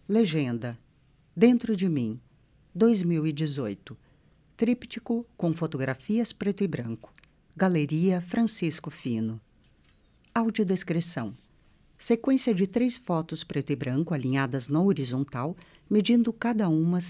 Legenda: Dentro de mim, 2018. Tríptico com fotografias preto e branco. Galeria Francisco Fino. Audiodescrição: sequência de 3 fotos preto e branco alinhadas na horizontal, medindo cada uma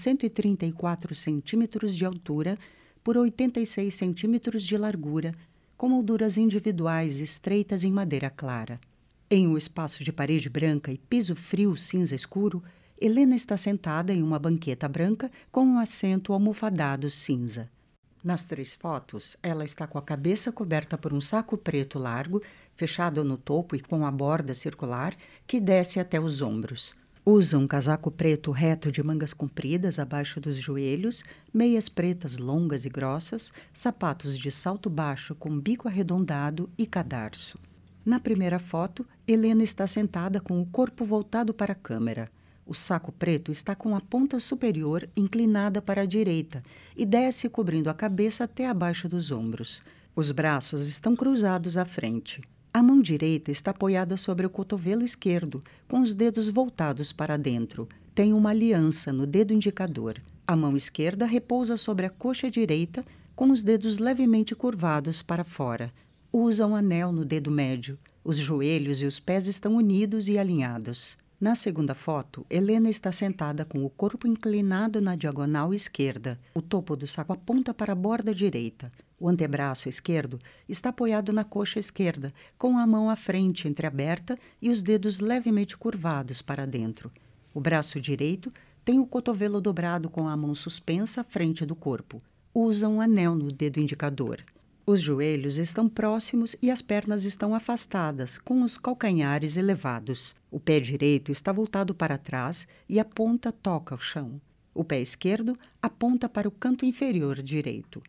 134 centímetros de altura por 86 centímetros de largura, com molduras individuais estreitas em madeira clara. Em um espaço de parede branca e piso frio cinza escuro, Helena está sentada em uma banqueta branca com um assento almofadado cinza. Nas 3 fotos, ela está com a cabeça coberta por um saco preto largo, fechado no topo e com a borda circular que desce até os ombros. Usa um casaco preto reto de mangas compridas abaixo dos joelhos, meias pretas longas e grossas, sapatos de salto baixo com bico arredondado e cadarço. Na primeira foto, Helena está sentada com o corpo voltado para a câmera. O saco preto está com a ponta superior inclinada para a direita e desce cobrindo a cabeça até abaixo dos ombros. Os braços estão cruzados à frente. A mão direita está apoiada sobre o cotovelo esquerdo, com os dedos voltados para dentro. Tem uma aliança no dedo indicador. A mão esquerda repousa sobre a coxa direita, com os dedos levemente curvados para fora. Usa um anel no dedo médio. Os joelhos e os pés estão unidos e alinhados. Na segunda foto, Helena está sentada com o corpo inclinado na diagonal esquerda. O topo do saco aponta para a borda direita. O antebraço esquerdo está apoiado na coxa esquerda, com a mão à frente entreaberta e os dedos levemente curvados para dentro. O braço direito tem o cotovelo dobrado com a mão suspensa à frente do corpo. Usa um anel no dedo indicador. Os joelhos estão próximos e as pernas estão afastadas, com os calcanhares elevados. O pé direito está voltado para trás e a ponta toca o chão. O pé esquerdo aponta para o canto inferior direito.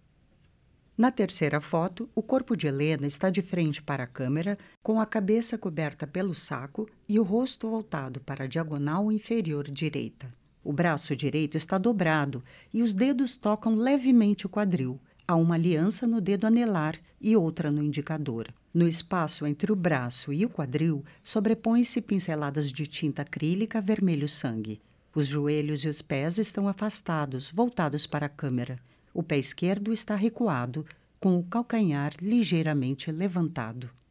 Na terceira foto, o corpo de Helena está de frente para a câmera, com a cabeça coberta pelo saco e o rosto voltado para a diagonal inferior direita. O braço direito está dobrado e os dedos tocam levemente o quadril. Há uma aliança no dedo anelar e outra no indicador. No espaço entre o braço e o quadril, sobrepõem-se pinceladas de tinta acrílica vermelho-sangue. Os joelhos e os pés estão afastados, voltados para a câmera. O pé esquerdo está recuado, com o calcanhar ligeiramente levantado.